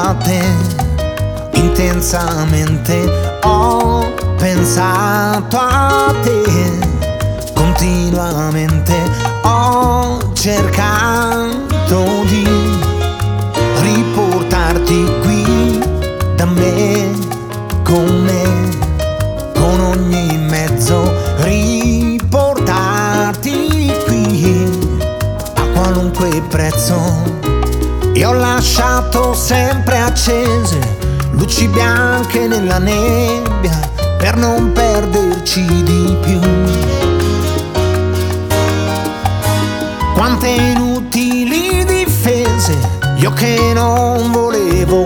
a te intensamente, ho pensato a te continuamente, ho cercato di riportarti qui da me, con me, con ogni mezzo, riportarti qui a qualunque prezzo. E ho lasciato sempre accese luci bianche nella nebbia per non perderci di più. Quante inutili difese, io che non volevo